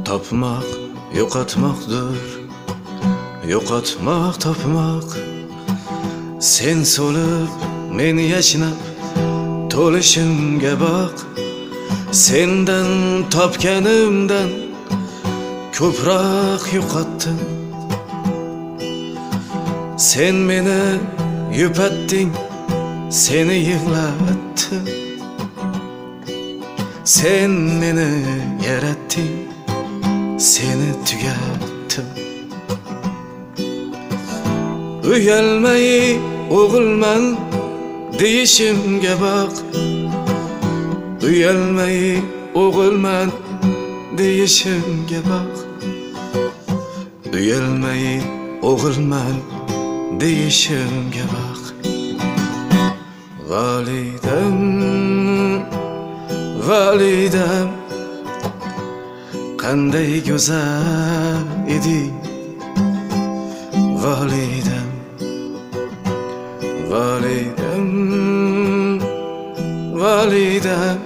Tapmak yo'qotmoqdir, yo'qotmoq topmoq. Sen so'lib men yashnab to'lishimga boq. Sendan topganimdan ko'proq yo'qotdim. Sen meni yupatding, seni yig'latdim. Sen meni yaratding, seni tugatdim. Uyalmay o'g'ilman deyishimga boq. Uyalmay o'g'ilman deyishimga boq. Uyalmay o'g'ilman deyishimga boq. Validam, validam, qanday go'zal eding. Validam, validam, validam,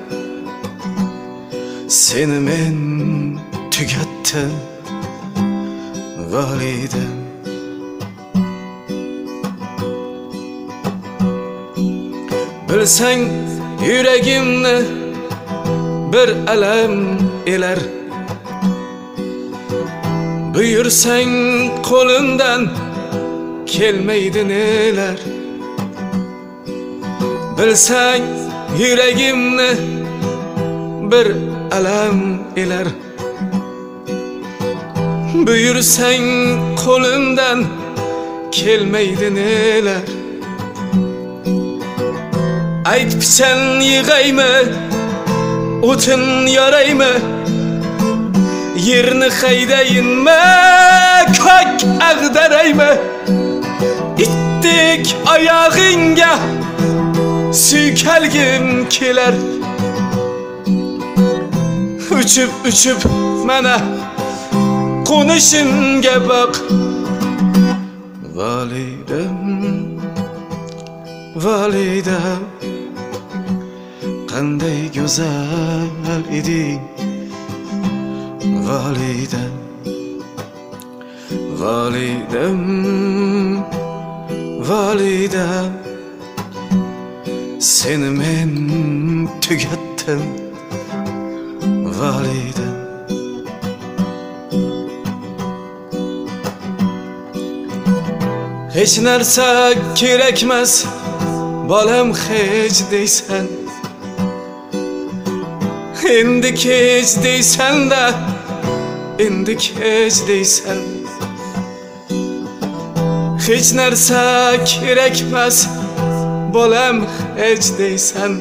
seni men tugatdim. Validam, bilsang yuragimni bir alam elar. Buyursang qo'limdan kelmaydi nelar. Bilsang yuragimni bir alam elar. Buyursang qo'limdan kelmaydi nelar. Ayt pichan yig'aymi, o'tin yoraymi, yerni haydayinmi, ko'k ag'daraymi. Itdek oyog'ingga suykalgim kelar. Uchib uchib mana qo'nishimga boq. Validam, validam, qanday go'zal eding. Validam, validam, validam, seni men tugatdim. Validam, hech narsa kerakmas bolam hech deysan. Endi kech deysan-da, endi kech deysan. Hech narsa kerakmas bolam hech deysan.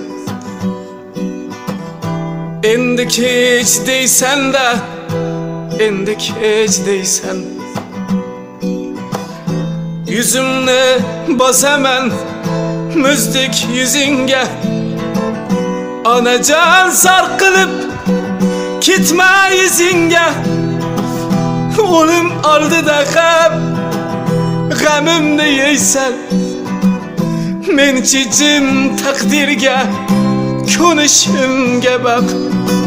Endi kech deysan-da, endi kech deysan. Yuzimni bosaman muzdek yuzingga. Onajon zar qilib ketma izingga. O'lim oldida g'amimni yeysan. Men jim taqdirga ko'nishimga boq.